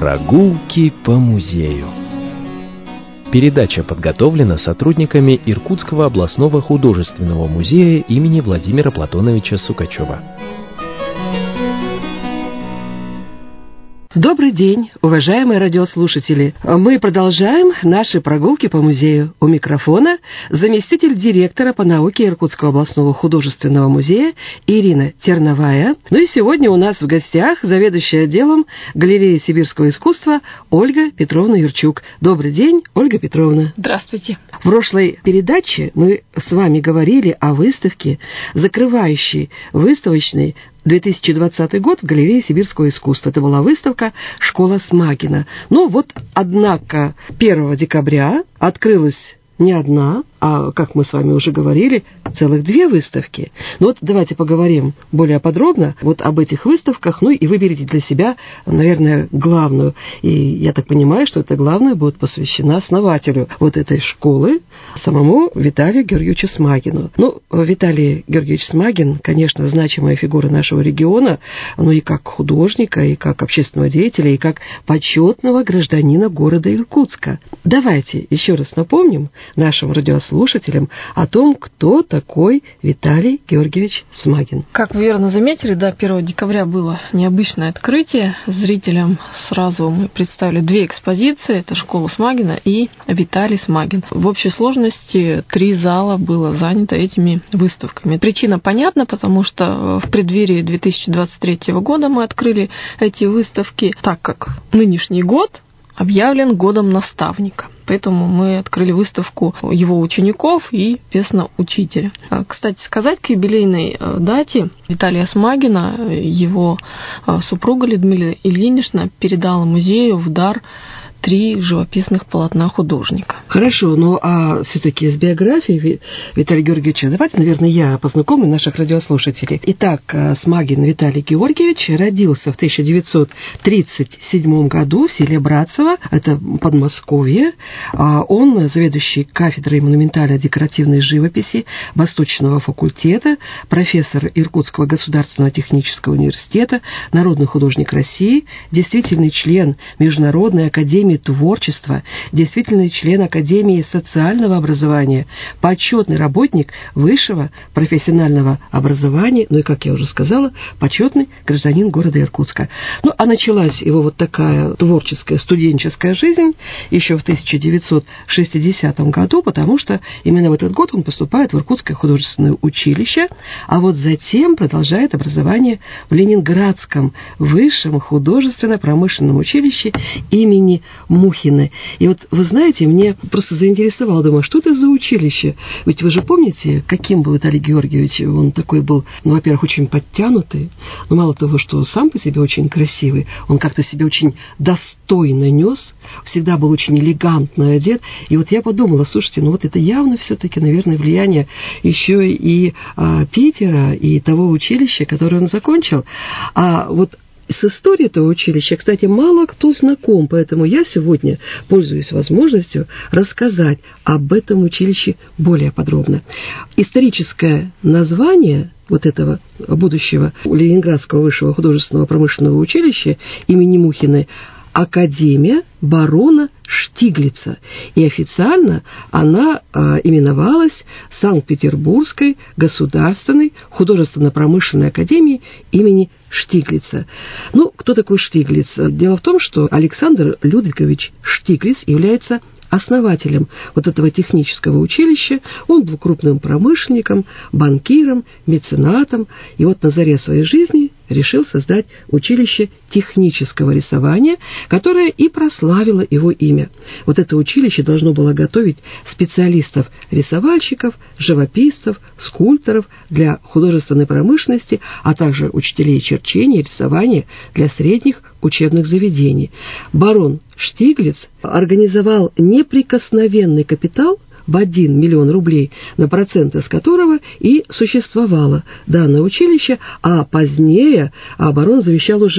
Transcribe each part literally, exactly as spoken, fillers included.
Прогулки по музею. Передача подготовлена сотрудниками Иркутского областного художественного музея имени Владимира Платоновича Сукачева. Добрый день, уважаемые радиослушатели. Мы продолжаем наши прогулки по музею. У микрофона заместитель директора по науке Иркутского областного художественного музея Ирина Терновая. Ну и сегодня у нас в гостях заведующая отделом галереи сибирского искусства Ольга Петровна Юрчук. Добрый день, Ольга Петровна. Здравствуйте. В прошлой передаче мы с вами говорили о выставке, закрывающей выставочный две тысячи двадцатый год в галерее сибирского искусства. Это была выставка «Школа Смагина». Ну вот, однако, первого декабря открылась не одна, а, как мы с вами уже говорили, целых две выставки. Ну вот давайте поговорим более подробно вот об этих выставках, ну и выберите для себя, наверное, главную. И я так понимаю, что эта главная будет посвящена основателю вот этой школы, самому Виталию Георгиевичу Смагину. Ну, Виталий Георгиевич Смагин, конечно, значимая фигура нашего региона, ну и как художника, и как общественного деятеля, и как почетного гражданина города Иркутска. Давайте еще раз напомним нашим радиослушателям о том, кто такой Виталий Георгиевич Смагин. Как вы верно заметили, да, первого декабря было необычное открытие. Зрителям сразу мы представили две экспозиции. Это школа Смагина и Виталий Смагин. В общей сложности три зала было занято этими выставками. Причина понятна, потому что в преддверии две тысячи двадцать третьего года мы открыли эти выставки, так как нынешний год объявлен годом наставника. Поэтому мы открыли выставку его учеников и, естественно, учителя. Кстати сказать, к юбилейной дате Виталия Смагина его супруга Людмила Ильинична передала музею в дар три живописных полотна художника. Хорошо, ну а все-таки с биографией Виталия Георгиевича давайте, наверное, я познакомлю наших радиослушателей. Итак, Смагин Виталий Георгиевич родился в тысяча девятьсот тридцать седьмом году в селе Братцево, это Подмосковье. Он заведующий кафедрой монументально-декоративной живописи Восточного факультета, профессор Иркутского государственного технического университета, народный художник России, действительный член Международной академии творчества, действительный член Академии социального образования, почетный работник высшего профессионального образования, ну и, как я уже сказала, почетный гражданин города Иркутска. Ну, а началась его вот такая творческая студенческая жизнь еще в тысяча девятьсот шестидесятом году, потому что именно в этот год он поступает в Иркутское художественное училище, а вот затем продолжает образование в Ленинградском высшем художественно-промышленном училище имени Мухиной. И вот, вы знаете, мне просто заинтересовало, думаю, что это за училище? Ведь вы же помните, каким был Виталий Георгиевич? Он такой был, ну, во-первых, очень подтянутый, но мало того, что сам по себе очень красивый, он как-то себя очень достойно нес, всегда был очень элегантно одет. И вот я подумала, слушайте, ну вот это явно все-таки, наверное, влияние еще и а, Питера, и того училища, которое он закончил. А вот с историей этого училища, кстати, мало кто знаком, поэтому я сегодня пользуюсь возможностью рассказать об этом училище более подробно. Историческое название вот этого будущего Ленинградского высшего художественного промышленного училища имени Мухиной — Академия барона Штиглица, и официально она а, именовалась Санкт-Петербургской государственной художественно-промышленной академией имени Штиглица. Ну, кто такой Штиглиц? Дело в том, что Александр Людвигович Штиглиц является основателем вот этого технического училища. Он был крупным промышленником, банкиром, меценатом, и вот на заре своей жизни решил создать училище технического рисования, которое и прославило его имя. Вот это училище должно было готовить специалистов-рисовальщиков, живописцев, скульпторов для художественной промышленности, а также учителей черчения и рисования для средних учебных заведений. Барон Штиглиц организовал неприкосновенный капитал в один миллион рублей, на проценты с которого и существовало данное училище, а позднее барон завещал уже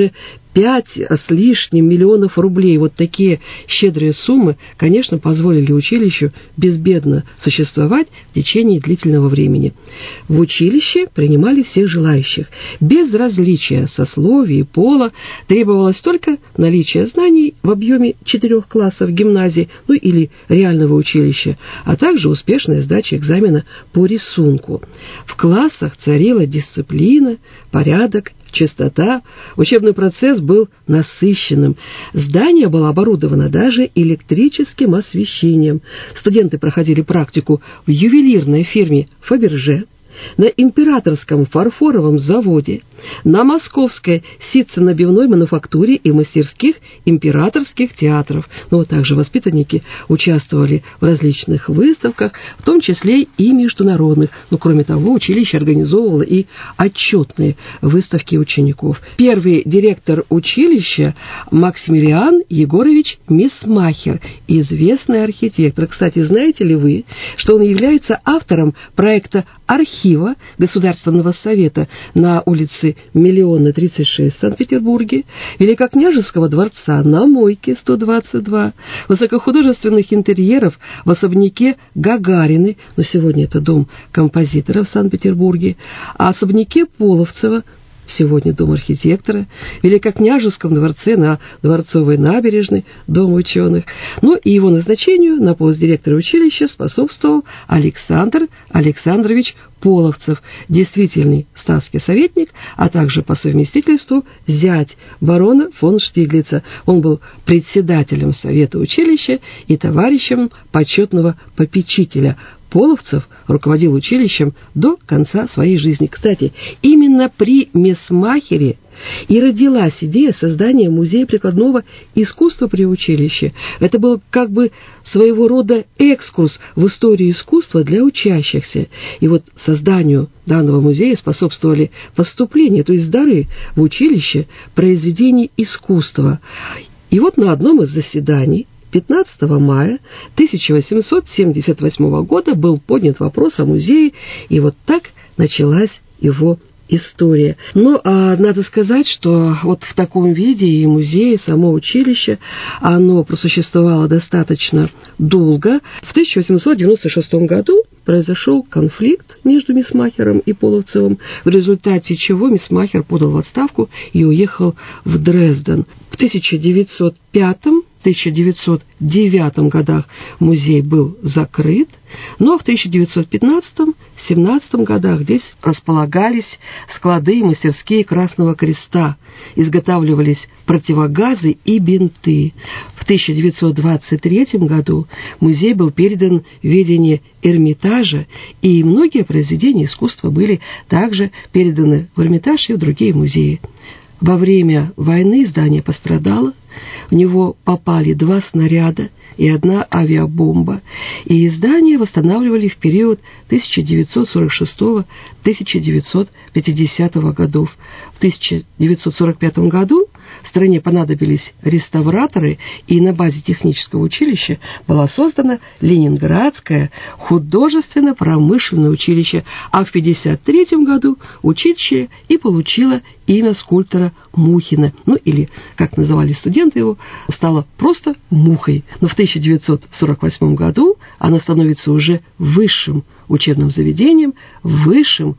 Пять с лишним миллионов рублей. Вот такие щедрые суммы, конечно, позволили училищу безбедно существовать в течение длительного времени. В училище принимали всех желающих. Без различия сословий и пола требовалось только наличие знаний в объеме четырех классов гимназии, ну или реального училища, а также успешная сдача экзамена по рисунку. В классах царила дисциплина, порядок, чистота, учебный процесс был насыщенным. Здание было оборудовано даже электрическим освещением. Студенты проходили практику в ювелирной фирме «Фаберже», на императорском фарфоровом заводе, на московской ситцо-набивной мануфактуре и мастерских императорских театров. Но также воспитанники участвовали в различных выставках, в том числе и международных. Но, кроме того, училище организовывало и отчетные выставки учеников. Первый директор училища Максимилиан Егорович Мисмахер, известный архитектор. Кстати, знаете ли вы, что он является автором проекта архива Государственного совета на улице Миллионной, тридцать шесть в Санкт-Петербурге, Великокняжеского дворца на Мойке, сто двадцать два, высокохудожественных интерьеров в особняке Гагарины, но сегодня это дом композитора в Санкт-Петербурге, а особняке Половцева, сегодня дом архитектора, в Великокняжеском дворце на Дворцовой набережной, дом ученых. Ну и его назначению на пост директора училища способствовал Александр Александрович Половцев, действительный статский советник, а также по совместительству зять барона фон Штиглица. Он был председателем совета училища и товарищем почетного попечителя. Половцев руководил училищем до конца своей жизни. Кстати, именно при Мисмахере и родилась идея создания музея прикладного искусства при училище. Это был как бы своего рода экскурс в историю искусства для учащихся. И вот созданию данного музея способствовали поступления, то есть дары в училище произведений искусства. И вот на одном из заседаний пятнадцатого мая тысяча восемьсот семьдесят восьмого года был поднят вопрос о музее, и вот так началась его история. Но а, надо сказать, что вот в таком виде и музей, и само училище, оно просуществовало достаточно долго. В тысяча восемьсот девяносто шестом году произошел конфликт между Мисмахером и Половцевым, в результате чего Мисмахер подал в отставку и уехал в Дрезден. В тысяча девятьсот пятом — тысяча девятьсот девятом годах музей был закрыт, но в тысяча девятьсот пятнадцатом — семнадцатом годах здесь располагались склады и мастерские Красного Креста, изготавливались противогазы и бинты. В тысяча девятьсот двадцать третьем году музей был передан в ведение Эрмитажа, и многие произведения искусства были также переданы в Эрмитаж и в другие музеи. Во время войны здание пострадало, в него попали два снаряда и одна авиабомба, и здание восстанавливали в период тысяча девятьсот сорок шестого — тысяча девятьсот пятидесятого годов. В тысяча девятьсот сорок пятом году стране понадобились реставраторы, и на базе технического училища было создано Ленинградское художественно-промышленное училище, а в пятьдесят третьем году училище и получило имя скульптора Мухина, ну или, как называли студенты его, стало просто Мухой. Но в тысяча девятьсот сорок восьмом году оно становится уже высшим учебным заведением, высшим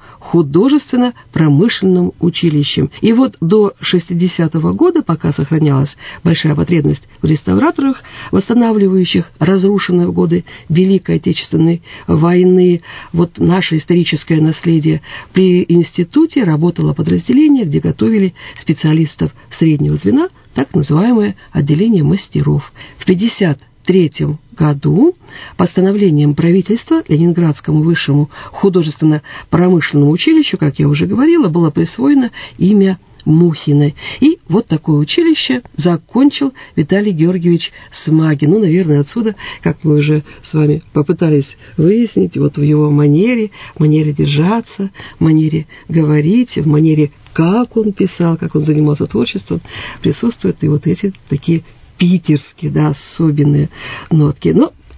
художественно-промышленным училищем. И вот до шестидесятого года, пока сохранялась большая потребность в реставраторах, восстанавливающих разрушенные в годы Великой Отечественной войны, вот наше историческое наследие, при институте работало подразделение, где готовили специалистов среднего звена, так называемое отделение мастеров. В пятьдесят третьем году постановлением правительства Ленинградскому высшему художественно-промышленному училищу, как я уже говорила, было присвоено имя Мухиной. И вот такое училище закончил Виталий Георгиевич Смагин. Ну, наверное, отсюда, как мы уже с вами попытались выяснить, вот в его манере, манере держаться, манере говорить, в манере, как он писал, как он занимался творчеством, присутствуют и вот эти такие питерские, да, особенные нотки. Но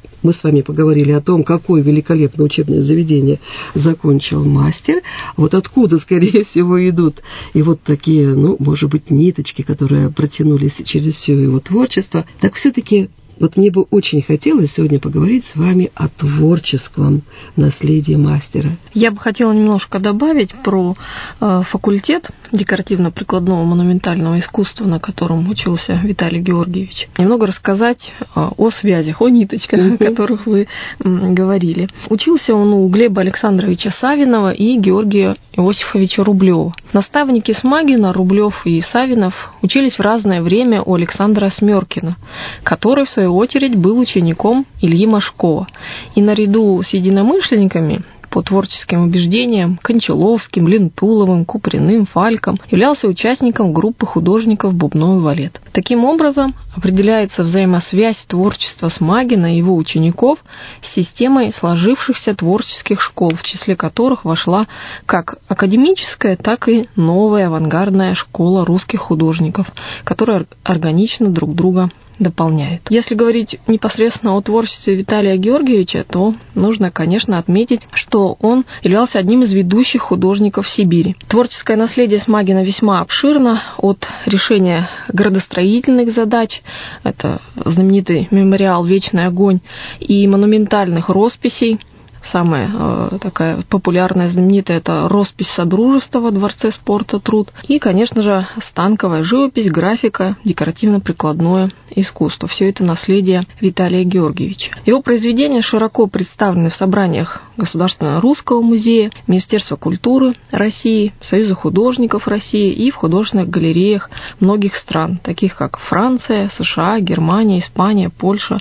Мы с вами поговорили о том, какое великолепное учебное заведение закончил мастер, вот откуда, скорее всего, идут и вот такие, ну, может быть, ниточки, которые протянулись через все его творчество. Так все-таки вот мне бы очень хотелось сегодня поговорить с вами о творческом наследии мастера. Я бы хотела немножко добавить про э, факультет декоративно-прикладного монументального искусства, на котором учился Виталий Георгиевич. Немного рассказать э, о связях, о ниточках, mm-hmm. о которых вы м, говорили. Учился он у Глеба Александровича Савинова и Георгия Иосифовича Рублева. Наставники Смагина, Рублев и Савинов учились в разное время у Александра Смеркина, который, в свою очередь, был учеником Ильи Машкова. И наряду с единомышленниками по творческим убеждениям Кончаловским, Лентуловым, Куприным, Фальком являлся участником группы художников «Бубновый валет». Таким образом, определяется взаимосвязь творчества Смагина и его учеников с системой сложившихся творческих школ, в числе которых вошла как академическая, так и новая авангардная школа русских художников, которая органично друг друга дополняет. Если говорить непосредственно о творчестве Виталия Георгиевича, то нужно, конечно, отметить, что он являлся одним из ведущих художников Сибири. Творческое наследие Смагина весьма обширно, от решения градостроительных задач, это знаменитый мемориал «Вечный огонь», и монументальных росписей. Самая э, такая популярная, знаменитая, это роспись Содружества во Дворце спорта «Труд». И, конечно же, станковая живопись, графика, декоративно-прикладное искусство. Все это наследие Виталия Георгиевича. Его произведения широко представлены в собраниях Государственного русского музея, Министерства культуры России, Союза художников России и в художественных галереях многих стран, таких как Франция, США, Германия, Испания, Польша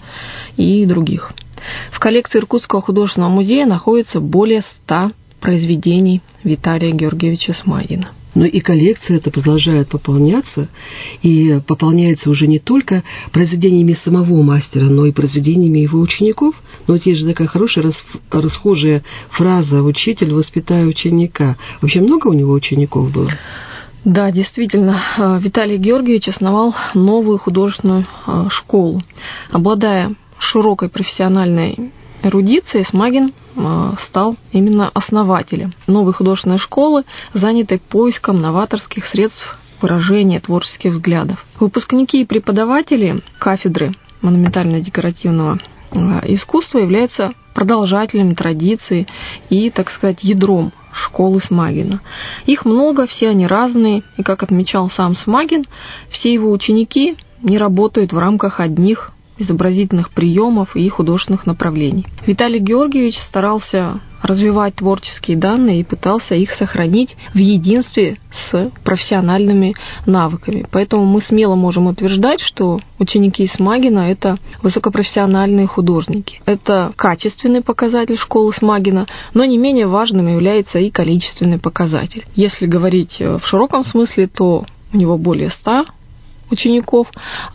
и других. В коллекции Иркутского художественного музея находится более ста произведений Виталия Георгиевича Смагина. Но и коллекция эта продолжает пополняться, и пополняется уже не только произведениями самого мастера, но и произведениями его учеников. Но вот есть же такая хорошая рас, расхожая фраза «учитель, воспитай ученика». Вообще много у него учеников было? Да, действительно, Виталий Георгиевич основал новую художественную школу. Обладая широкой профессиональной эрудицией, Смагин стал именно основателем новой художественной школы, занятой поиском новаторских средств выражения творческих взглядов. Выпускники и преподаватели кафедры монументально-декоративного искусства являются продолжателями традиции и, так сказать, ядром школы Смагина. Их много, все они разные, и, как отмечал сам Смагин, все его ученики не работают в рамках одних изобразительных приемов и художественных направлений. Виталий Георгиевич старался развивать творческие данные и пытался их сохранить в единстве с профессиональными навыками. Поэтому мы смело можем утверждать, что ученики Смагина – это высокопрофессиональные художники. Это качественный показатель школы Смагина, но не менее важным является и количественный показатель. Если говорить в широком смысле, то у него более ста учеников,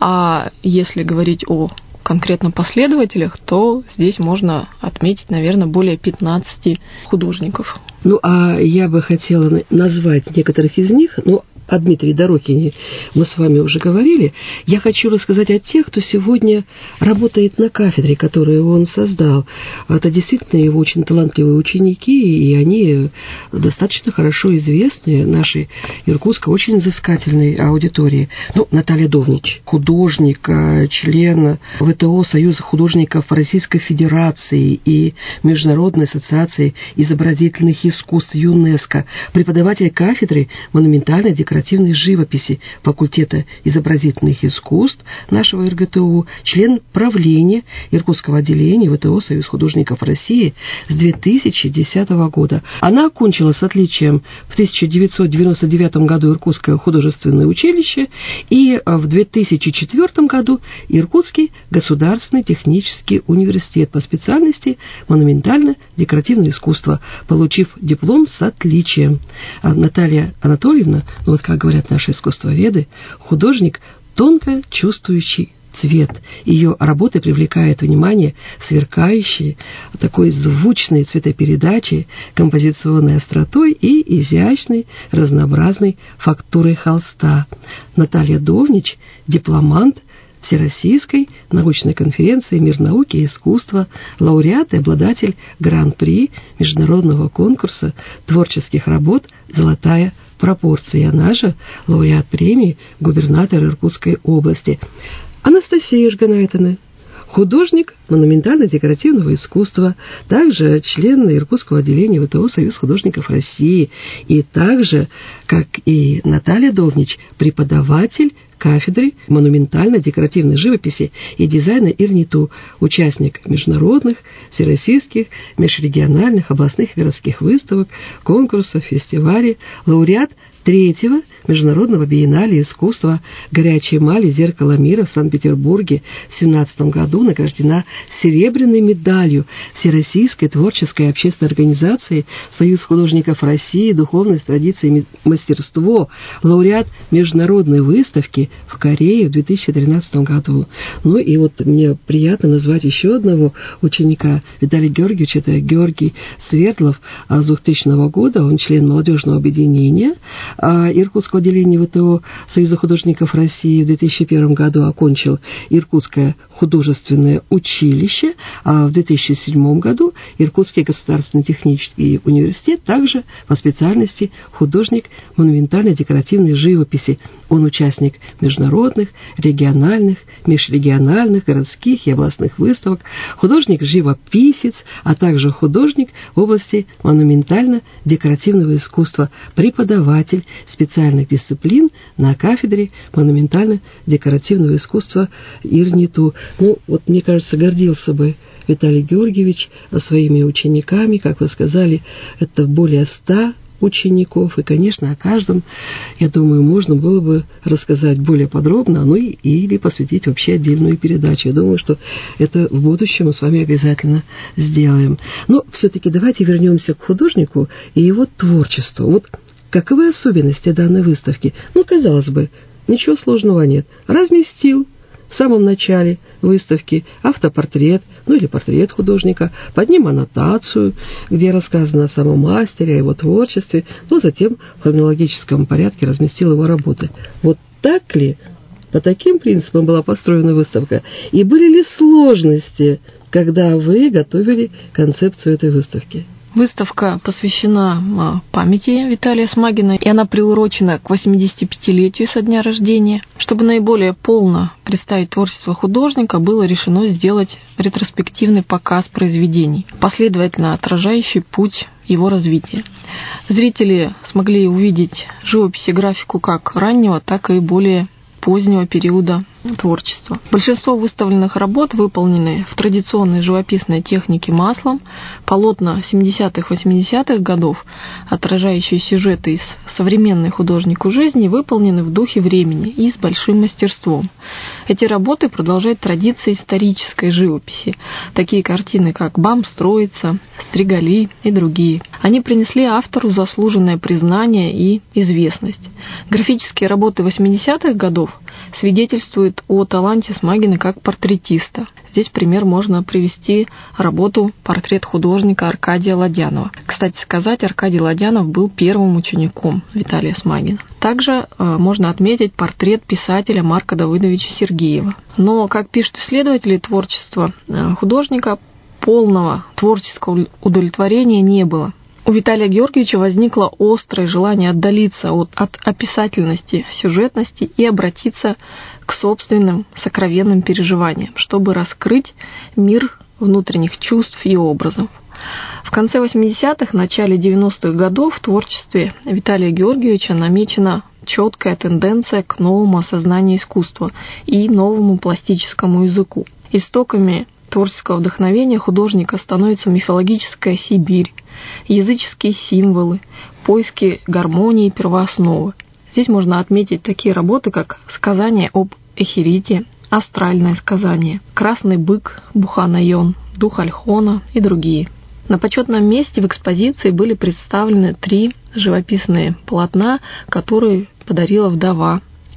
а если говорить о конкретно последователях, то здесь можно отметить, наверное, более пятнадцати художников. Ну, а я бы хотела назвать некоторых из них, ну, о Дмитрии Дорохине мы с вами уже говорили. Я хочу рассказать о тех, кто сегодня работает на кафедре, которую он создал. Это действительно его очень талантливые ученики, и они достаточно хорошо известны нашей иркутской очень взыскательной аудитории. Ну, Наталья Довнич, художник, член ВТО Союза художников Российской Федерации и Международной ассоциации изобразительных искусств ЮНЕСКО, преподаватель кафедры монументальной декоративной живописи факультета изобразительных искусств нашего ИрГТУ, член правления Иркутского отделения ВТО Союз художников России с две тысячи десятого года. Она окончила с отличием в тысяча девятьсот девяносто девятом году Иркутское художественное училище и в две тысячи четвёртом году Иркутский государственный технический университет по специальности монументально-декоративное искусство, получив диплом с отличием. А Наталья Анатольевна, ну вот как говорят наши искусствоведы, художник, тонко чувствующий цвет. Ее работы привлекают внимание сверкающей, такой звучной цветопередачей, композиционной остротой и изящной, разнообразной фактурой холста. Наталья Довнич – дипломант Всероссийской научной конференции «Мир науки и искусства», лауреат и обладатель гран-при международного конкурса творческих работ «Золотая пропорция». Она же лауреат премии губернатор Иркутской области. Анастасия Жганайтовна, художник монументально-декоративного искусства, также член Иркутского отделения ВТО «Союз художников России», и также, как и Наталья Довнич, преподаватель кафедры монументально-декоративной живописи и дизайна ИРНИТУ, участник международных, всероссийских, межрегиональных, областных и городских выставок, конкурсов, фестивалей, лауреат третьего международного биеннале искусства «Горячая эмаль. Зеркало мира» в Санкт-Петербурге. В две тысячи семнадцатом году награждена серебряной медалью Всероссийской творческой общественной организации «Союз художников России. Духовность, традиции, мастерство», лауреат международной выставки в Корее в две тысячи тринадцатом году. Ну и вот мне приятно назвать еще одного ученика Виталия Георгиевича, это Георгий Свердлов. С двухтысячного года он член молодежного объединения Иркутского отделения ВТО Союза художников России. В две тысячи первом году окончил Иркутское художественное училище, а в две тысячи седьмом году Иркутский государственный технический университет, также по специальности художник монументально-декоративной живописи. Он участник международных, региональных, межрегиональных, городских и областных выставок, художник-живописец, а также художник в области монументально-декоративного искусства, преподаватель специальных дисциплин на кафедре монументально-декоративного искусства ИРНИТУ. Ну, вот, мне кажется, гордился бы Виталий Георгиевич своими учениками. Как вы сказали, это более ста учеников, и, конечно, о каждом, я думаю, можно было бы рассказать более подробно, ну и, или посвятить вообще отдельную передачу. Я думаю, что это в будущем мы с вами обязательно сделаем. Но все-таки давайте вернемся к художнику и его творчеству. Вот каковы особенности данной выставки? Ну, казалось бы, ничего сложного нет. Разместил в самом начале выставки автопортрет, ну или портрет художника, под ним аннотацию, где рассказано о самом мастере, о его творчестве, но затем в хронологическом порядке разместил его работы. Вот так ли, по таким принципам была построена выставка? И были ли сложности, когда вы готовили концепцию этой выставки? Выставка посвящена памяти Виталия Смагина, и она приурочена к восьмидесятипятилетию со дня рождения. Чтобы наиболее полно представить творчество художника, было решено сделать ретроспективный показ произведений, последовательно отражающий путь его развития. Зрители смогли увидеть живопись и графику как раннего, так и более позднего периода творчества. Большинство выставленных работ выполнены в традиционной живописной технике маслом, полотна семидесятых-восьмидесятых годов, отражающие сюжеты из современной художнику жизни, выполнены в духе времени и с большим мастерством. Эти работы продолжают традиции исторической живописи, такие картины, как «Бам строится», «Стригали» и другие. Они принесли автору заслуженное признание и известность. Графические работы восьмидесятых годов свидетельствуют о таланте Смагина как портретиста. Здесь пример можно привести работу «Портрет художника» Аркадия Ладянова. Кстати сказать, Аркадий Ладянов был первым учеником Виталия Смагина. Также э, можно отметить портрет писателя Марка Давыдовича Сергеева. Но, как пишут исследователи творчества э, художника, полного творческого удовлетворения не было. У Виталия Георгиевича возникло острое желание отдалиться от, от описательности, сюжетности и обратиться к собственным сокровенным переживаниям, чтобы раскрыть мир внутренних чувств и образов. В конце восьмидесятых, начале девяностых годов в творчестве Виталия Георгиевича намечена четкая тенденция к новому осознанию искусства и новому пластическому языку. Истоками творческого вдохновения художника становится мифологическая Сибирь, языческие символы, поиски гармонии и первоосновы. Здесь можно отметить такие работы, как «Сказание об Эхирите», «Астральное сказание», «Красный бык», «Буханайон», «Дух Альхона» и другие. На почетном месте в экспозиции были представлены три живописные полотна, которые подарила вдова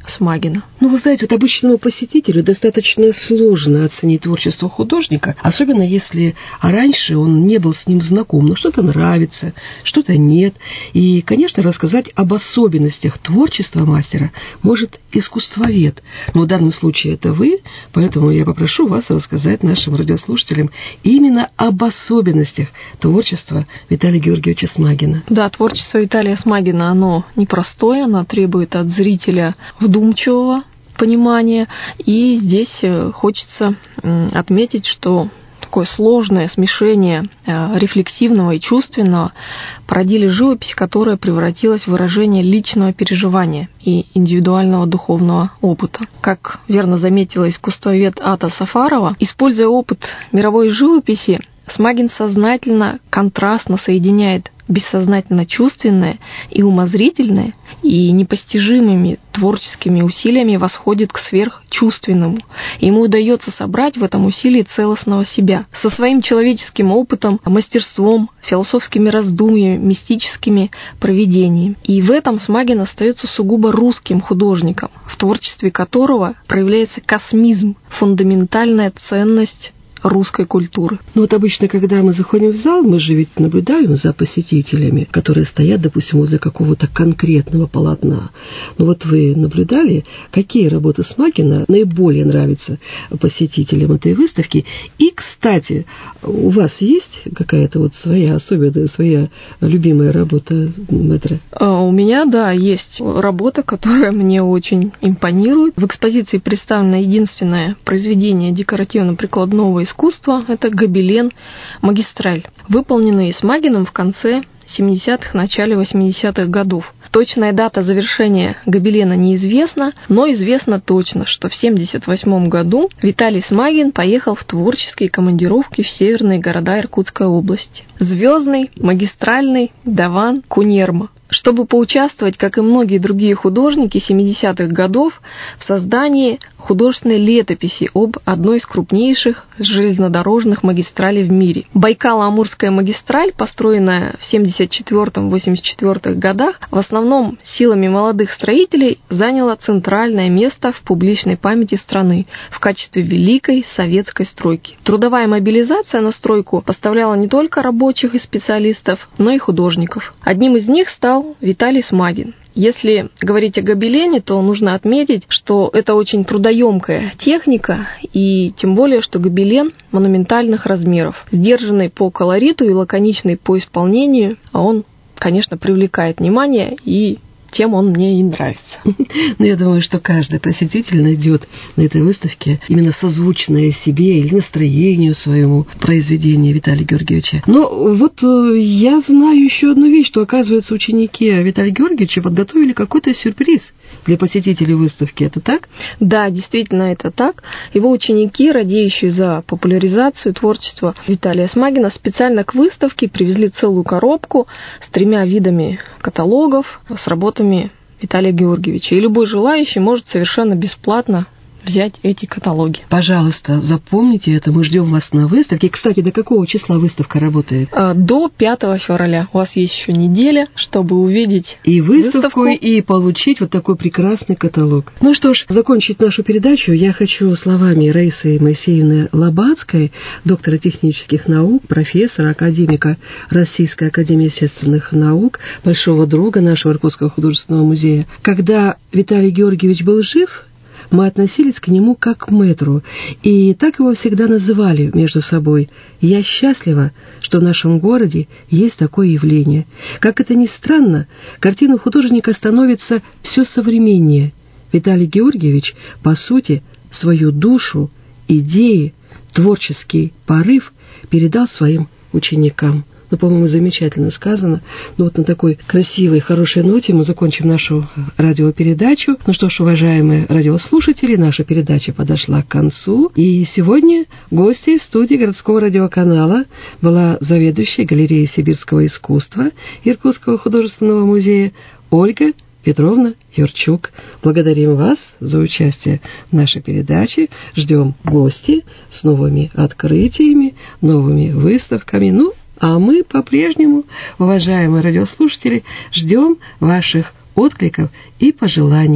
Смагина. Ну, вы знаете, вот обычному посетителю достаточно сложно оценить творчество художника, особенно если раньше он не был с ним знаком. Ну, что-то нравится, что-то нет. И, конечно, рассказать об особенностях творчества мастера может искусствовед. Но в данном случае это вы, поэтому я попрошу вас рассказать нашим радиослушателям именно об особенностях творчества Виталия Георгиевича Смагина. Да, творчество Виталия Смагина, оно непростое, оно требует от зрителя вдумчивого понимания. И здесь хочется отметить, что такое сложное смешение рефлексивного и чувственного породили живопись, которая превратилась в выражение личного переживания и индивидуального духовного опыта. Как верно заметила искусствовед Ата Сафарова, используя опыт мировой живописи, Смагин сознательно, контрастно соединяет бессознательно чувственное и умозрительное, и непостижимыми творческими усилиями восходит к сверхчувственному. Ему удается собрать в этом усилии целостного себя, со своим человеческим опытом, мастерством, философскими раздумьями, мистическими провидениями. И в этом Смагин остается сугубо русским художником, в творчестве которого проявляется космизм, фундаментальная ценность русской культуры. Ну вот обычно, когда мы заходим в зал, мы же ведь наблюдаем за посетителями, которые стоят, допустим, возле какого-то конкретного полотна. Ну вот вы наблюдали, какие работы Смагина наиболее нравятся посетителям этой выставки? И, кстати, у вас есть какая-то вот своя особенная, своя любимая работа мэтра? А у меня, да, есть работа, которая мне очень импонирует. В экспозиции представлено единственное произведение декоративно-прикладного искусства – это гобелен «Магистраль», выполненный Смагиным в конце семидесятых, начале восьмидесятых годов. Точная дата завершения гобелена неизвестна, но известно точно, что в семьдесят восьмом году Виталий Смагин поехал в творческие командировки в северные города Иркутской области – Звездный, Магистральный, Даван, Кунерма, чтобы поучаствовать, как и многие другие художники семидесятых годов, в создании художественной летописи об одной из крупнейших железнодорожных магистралей в мире. Байкало-Амурская магистраль, построенная в семьдесят четвёртом — восемьдесят четвёртых годах, в основном силами молодых строителей, заняла центральное место в публичной памяти страны в качестве великой советской стройки. Трудовая мобилизация на стройку поставляла не только рабочих и специалистов, но и художников. Одним из них стал Виталий Смагин. Если говорить о гобелене, то нужно отметить, что это очень трудоемкая техника, и тем более, что гобелен монументальных размеров, сдержанный по колориту и лаконичный по исполнению, а он, конечно, привлекает внимание, и тем он мне и нравится. Ну, я думаю, что каждый посетитель найдет на этой выставке именно созвучное себе или настроению своему произведению Виталия Георгиевича. Но вот я знаю еще одну вещь, что, оказывается, ученики Виталия Георгиевича подготовили какой-то сюрприз для посетителей выставки. Это так? Да, действительно, это так. Его ученики, радеющие за популяризацию творчества Виталия Смагина, специально к выставке привезли целую коробку с тремя видами каталогов с работами Виталия Георгиевича. И любой желающий может совершенно бесплатно взять эти каталоги. Пожалуйста, запомните это, мы ждем вас на выставке. Кстати, до какого числа выставка работает? До пятого февраля. У вас есть еще неделя, чтобы увидеть и выставку, выставку, и получить вот такой прекрасный каталог. Ну что ж, закончить нашу передачу я хочу словами Раисы Моисеевны Лобацкой, доктора технических наук, профессора, академика Российской академии естественных наук, большого друга нашего Иркутского художественного музея. Когда Виталий Георгиевич был жив, мы относились к нему как к мэтру, и так его всегда называли между собой. Я счастлива, что в нашем городе есть такое явление. Как это ни странно, картина художника становится все современнее. Виталий Георгиевич, по сути, свою душу, идеи, творческий порыв передал своим ученикам. Ну, по-моему, замечательно сказано. Ну, вот на такой красивой, хорошей ноте мы закончим нашу радиопередачу. Ну что ж, уважаемые радиослушатели, наша передача подошла к концу. И сегодня гостьей студии городского радиоканала была заведующая галереей сибирского искусства Иркутского художественного музея Ольга Петровна Юрчук. Благодарим вас за участие в нашей передаче. Ждем гостей с новыми открытиями, новыми выставками. Ну, а мы по-прежнему, уважаемые радиослушатели, ждем ваших откликов и пожеланий.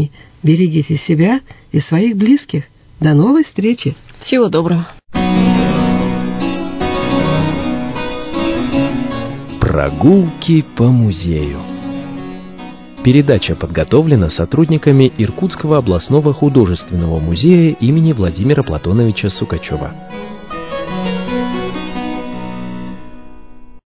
Берегите себя и своих близких. До новой встречи. Всего доброго. Прогулки по музею. Передача подготовлена сотрудниками Иркутского областного художественного музея имени Владимира Платоновича Сукачева.